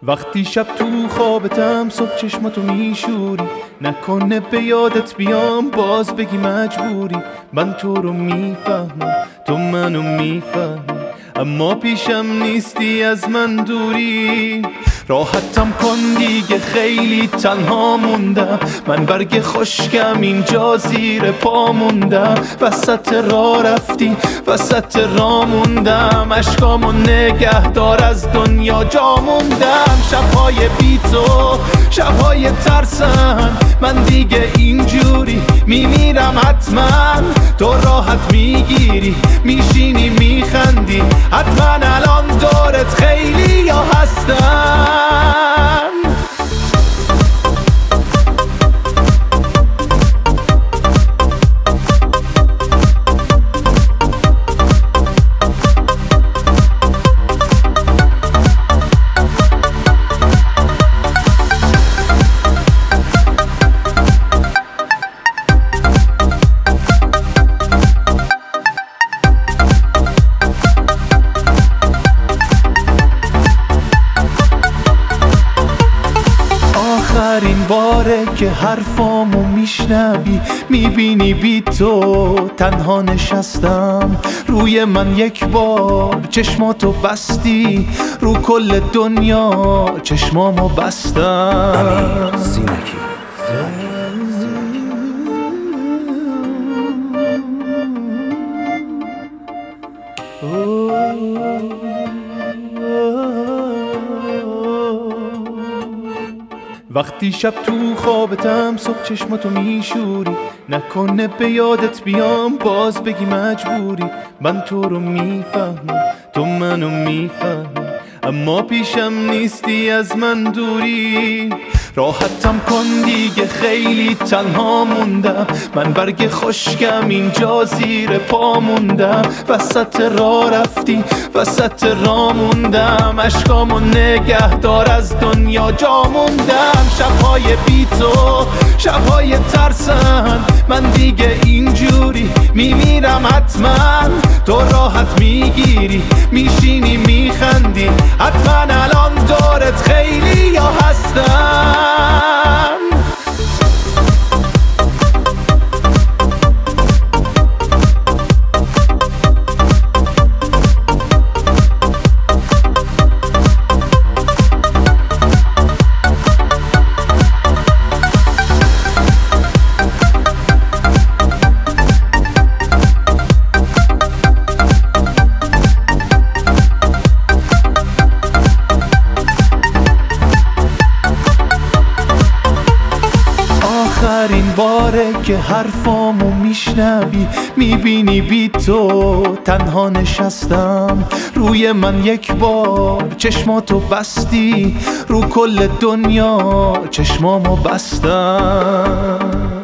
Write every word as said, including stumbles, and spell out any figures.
وقتی شب تو خوابتم صبح چشماتو میشوری، نکنه به یادت بیام باز بگی مجبوری. من تو رو میفهمم، تو منو میفهمی، اما پیشم نیستی، از من دوری. راحتم کن دیگه، خیلی تنها موندم، من برگ خشکم اینجا زیر پا موندم. وسط راه رفتی، وسط راه موندم، اشکامو نگه دار، از دنیا جا موندم. شبهای بی تو شبهای ترسن، من دیگه اینجوری میمیرم حتما. تو راحت میگیری، میشینی میخندی، حتما الان دورت خیلی یا هستن. آخرین باره که حرفامو میشنوی، میبینی بی تو تنها نشستم. روی من یک بار چشماتو بستی، رو کل دنیا چشمامو بستم. امیر زینکی. وقتی شب تو خوابتم صبح چشماتو میشوری، نکنه به یادت بیام باز بگی مجبوری. من تو رو میفهمم، تو منو میفهمی، اما پیشم نیستی، از من دوری. راحتم کن دیگه، خیلی تنها موندم، من برگ خشکم اینجا زیر پا موندم. وسط راه رفتی، وسط راه موندم، اشکامو نگه دار، از دنیا جا موندم. شبهای بی تو شبهای ترسن، من دیگه اینجوری میمیرم حتما. تو راحت میگیری، میشینی میخندی، حتما الان دورت خیلی یا هستن. آخرین باره که حرفامو میشنوی، میبینی بی تو تنها نشستم. روی من یک بار چشماتو بستی، رو کل دنیا چشمامو بستم.